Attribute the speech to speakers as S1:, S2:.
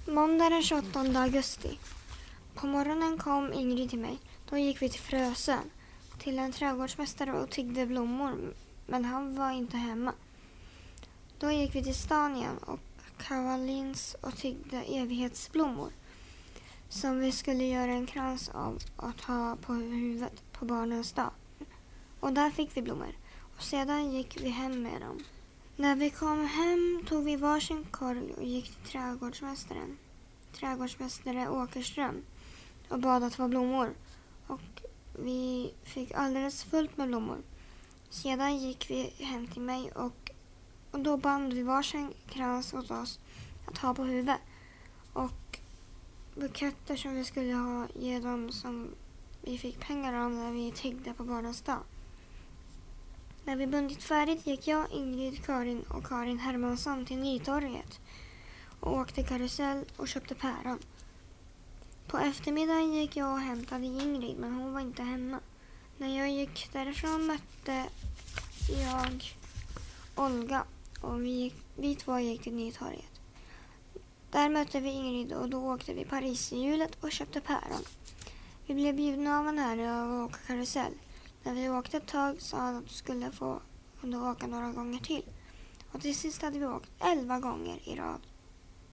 S1: Måndag den 28 augusti. På morgonen kom Ingrid till mig. Då gick vi till Frösön, till en trädgårdsmästare och tiggde blommor, men han var inte hemma. Då gick vi till stan igen och Kavalins och tiggde evighetsblommor som vi skulle göra en krans av att ha på huvudet på barnens dag. Och där fick vi blommor och sedan gick vi hem med dem. När vi kom hem tog vi varsin korg och gick till trädgårdsmästare Åkerström och bad att få blommor. Och vi fick alldeles fullt med blommor. Sedan gick vi hem till mig och då band vi varsin krans åt oss att ha på huvudet. Och buketter som vi skulle ge dem som vi fick pengar av när vi tiggde på barnens dag. När vi bundit färdigt gick jag, Ingrid, Karin och Karin Hermansson till Nytorget och åkte karusell och köpte päron. På eftermiddagen gick jag och hämtade Ingrid, men hon var inte hemma. När jag gick därifrån mötte jag Olga och vi två gick till Nytorget. Där mötte vi Ingrid och då åkte vi Paris i hjulet och köpte päron. Vi blev bjudna av en herre att åka karusell. När vi åkte ett tag sa han att du skulle få åka några gånger till. Och till sist hade vi åkt 11 gånger i rad.